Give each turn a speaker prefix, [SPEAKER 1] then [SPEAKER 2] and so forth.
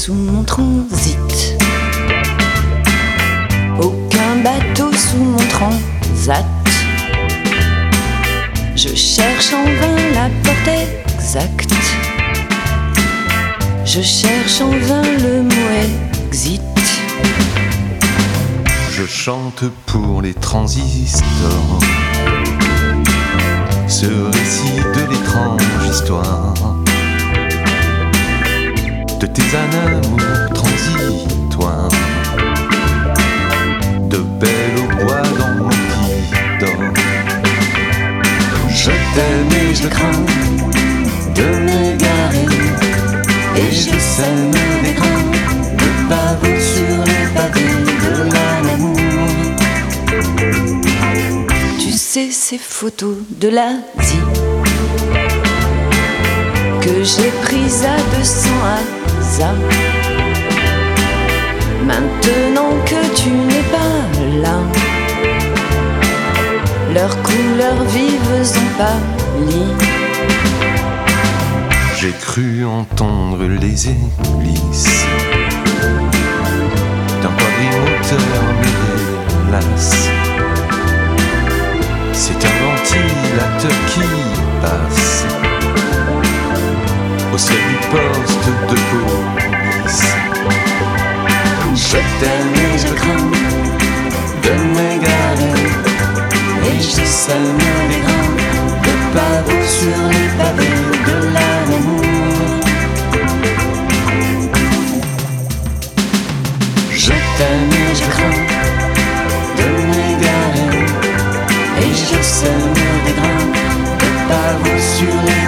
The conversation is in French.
[SPEAKER 1] sous mon transit. Aucun bateau sous mon transat. Je cherche en vain la porte exacte. Je cherche en vain le mot exit.
[SPEAKER 2] Je chante pour les transistors, ce récit de l'étrange histoire de tes amours transitoires, de belles au bois dans mon lit d'or. Je t'aime et je crains de m'égarer, et je sème des grains de pavot sur les pavés de l'amour.
[SPEAKER 1] Tu sais ces photos de l'Asie que j'ai prises à 200 hasards. Maintenant que tu n'es pas là, leurs couleurs vives ont pâli.
[SPEAKER 2] J'ai cru entendre les hélices d'un quadrimoteur, mais hélas, c'est un ventilateur qui passe au ciel du poste de police. Je t'aime et je crains de m'égarer, et je sème des grains de pavot sur les pavés de l'amour. Je t'aime et je crains de m'égarer, et je sème des grains de pavot sur les